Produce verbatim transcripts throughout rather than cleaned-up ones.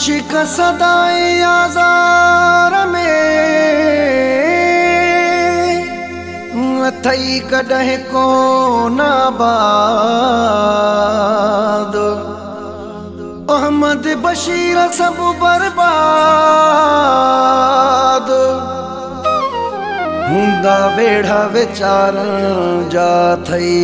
आशिक सदाए आज़ार में थई कॾहिं कोन आबाद। अहमद बशीर सब बर्बाद हुंदा वेड़ा विचारण जा थई।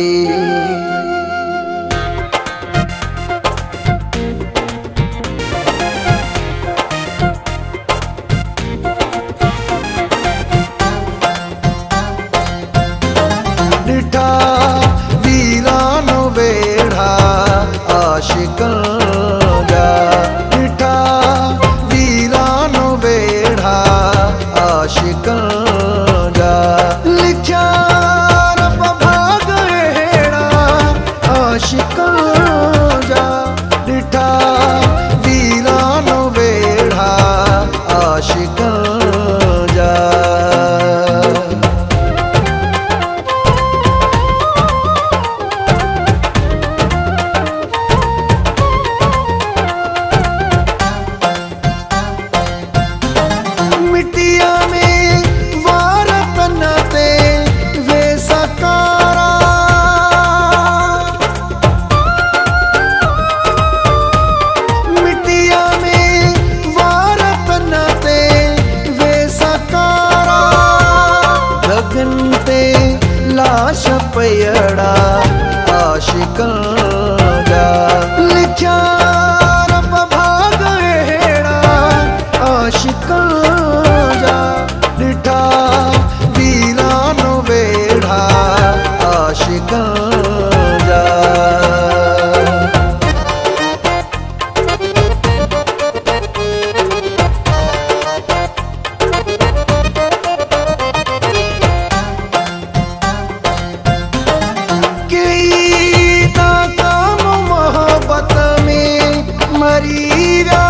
डिठा वीरानो वेड़ा आशिकन जा, डिठा वीरानो वेड़ा आशिकन जा। लिख्या रब भाग हेड़ा आशिकन जा, डिठा वीरानो वेड़ा आशिकन जा। मिट्टिया में वार तनते वे सकारा, मिट्टिया में वार तनते वे सकारा। गगन ते लाश पयड़ा आशिकन जा, लिख्या रब भाग हेड़ा आशिकन जा। डिठा वीरानो वेड़ा आशिकन जा। कई नाकाम मोहब्बत में मरी व्या,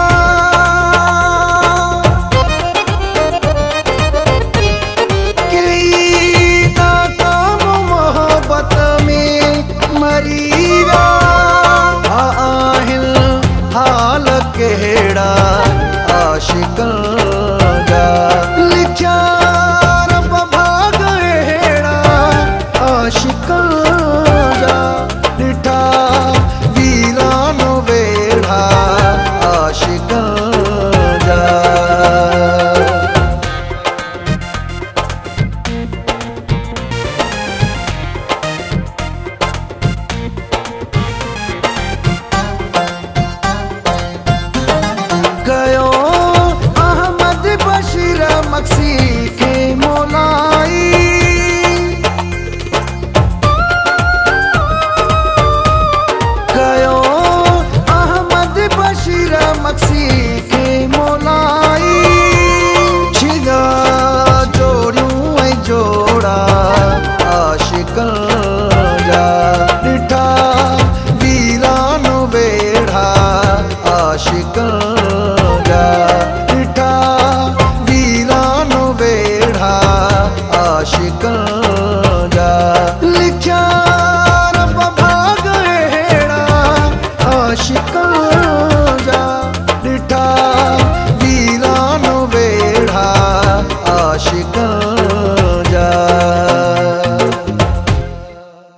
मरीवा आहिल हाल केड़ा आशिकन जा। लिख्या रब भाग हेड़ा आशिकन जा, डिठा वीरानो वेड़ा आशिकन जा। गयो अहमद बशीर मक्सी के मोलाई, गयो अहमद बशीर मक्सी के मोलाई। छिगा जोड़ियों ऐं जोड़ा आशिकन जा, डिठा वीरानो वेड़ा आशिकन जा। डिठा वीरानो वेड़ा आशिकन जा। लिख्या रब भाग हेड़ा आशिकन जा, डिठा वीरानो वेड़ा आशिकन